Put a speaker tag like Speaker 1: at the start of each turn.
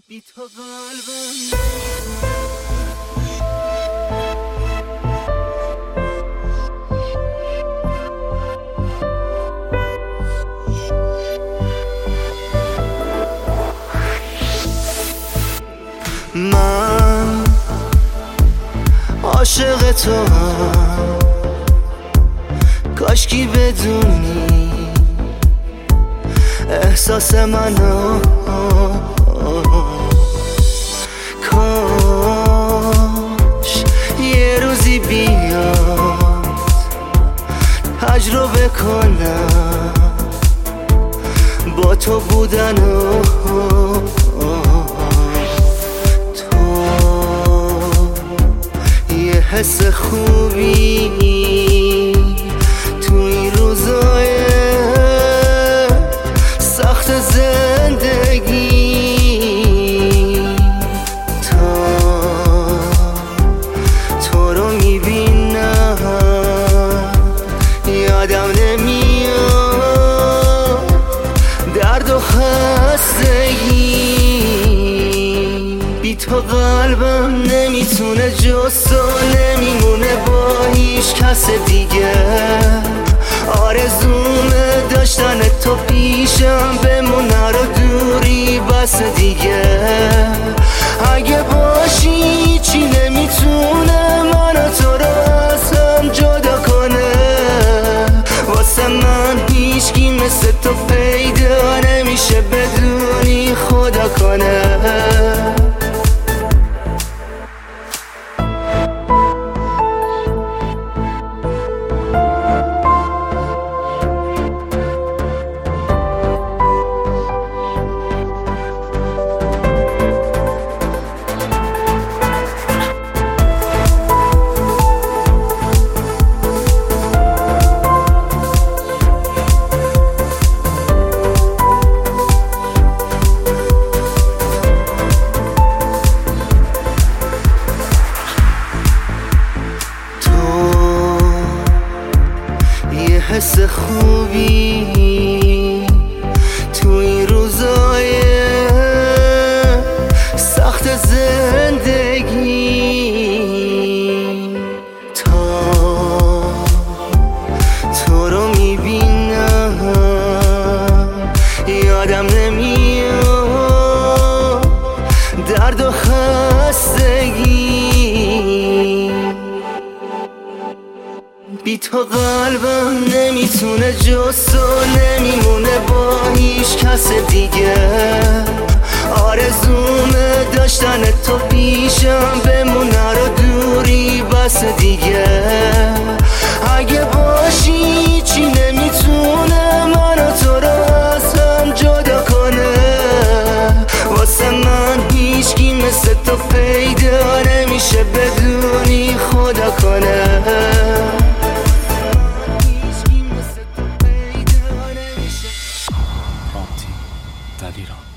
Speaker 1: بی تو قلبم من عاشق تو هم، کاشکی بدونی احساس منو، کاش یه روزی بیاد تجربه کنم با تو بودنو. حس خوبی تو این روزای سخت زندگی، تو رو میبینم یادم نمیاد درد و خستگی. بی تو قلبم نمیتونه جز تو، نمیمونه با هیچ کس دیگه. آرزومه داشتن تو پیشم، بمونه رو دوری بس دیگه. اگه باشی چی نمیتونه منو تو رو از هم جدا کنه. واسه من هیچکی مثل تو پیدا نمیشه بدونی خدا کنه. حس خوبی تو این روزای سخت زندگی، تو رو میبینم یادم نمیاد درد و خستگی. بی تو قلبم نمیتونه جز تو، نمیمونه با هیچ کس دیگه. آرزومه داشتن تو پیشم، بمونه رو دوری بس دیگه. اگه باشی چی نمیتونه منو تو رو از هم جدا کنه. واسه من هیچکی مثل تو پیدا نمیشه بدونی خدا کنه.
Speaker 2: در ایران